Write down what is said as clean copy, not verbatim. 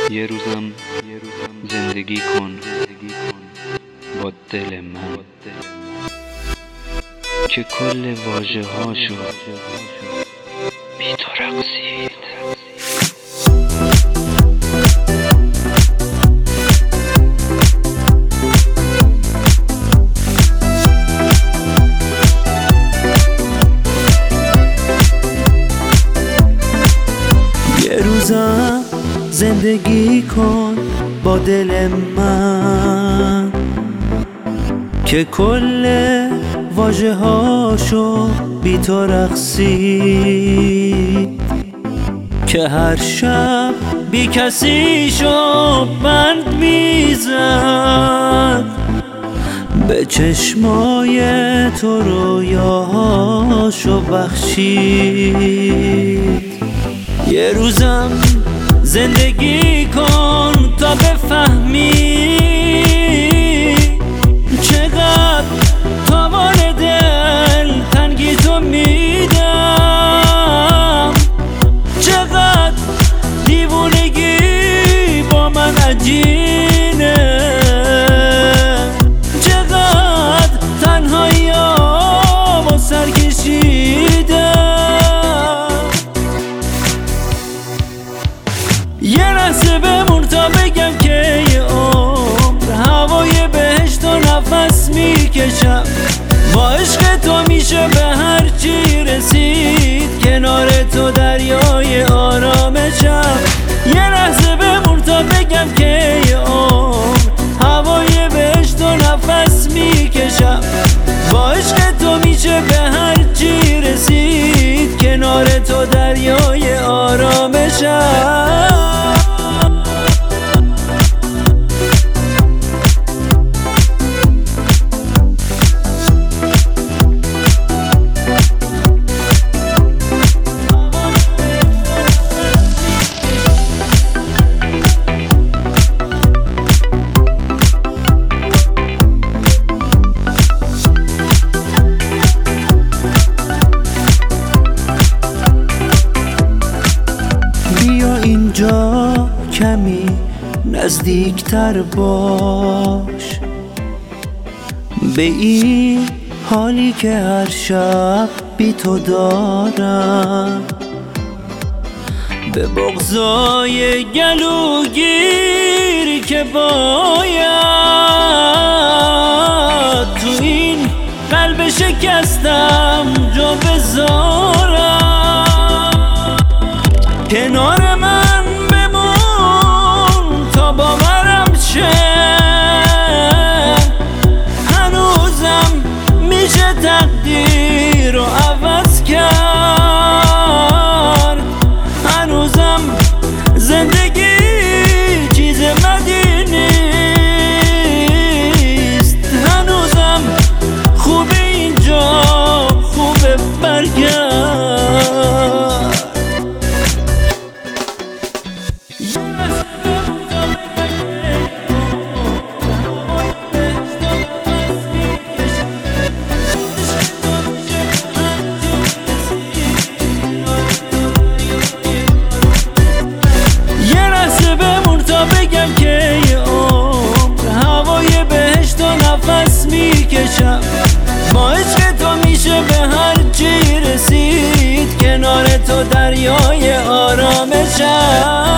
یه روزم زندگی کن با دل من که کل واژه هاشو بی تو رقصید. یه روزم زندگی کن با دل من که کل واژه هاشو بی تو رقصید، که هر شب بی کسی شو بند میزد، به چشمای تو رویاهاشو بخشید. یه روزم زندگی کن تا بفهمی چقدر تاوان دل تنگی تو میدم، چقدر دیوونگی با من عجینه، چقدر تنهایی با سر کشیدم. یه لحظه بمون تا بگم که یه عمر هوای بهشت و نفس میکشم، با عشق تو میشه به هر چی رسید، کنار تو دریای آرامشم. یه لحظه بمون تا بگم که یه عمر هوای بهشت و نفس میکشم، با عشق تو میشه به هر چی رسید، کنار تو دریای آرامشم. اینجا کمی نزدیکتر باش به این حالی که هر شب بی تو دارم، به بغضای گلوگیر که باید تو این قلب شکستم جا بذارم. کنار من بمون تا باورم شه، هنوزم میشه تقدیر رو عوض کرد، هنوزم زندگی چیز بدی نیست، هنوزم خوبه اینجا خوبه برگرد. یه لحظه بمون تا بگم که یه عمر هوای بهشت و نفس میکشم، با عشق تو میشه به هر چی رسید، کنار تو دریای آرامشم.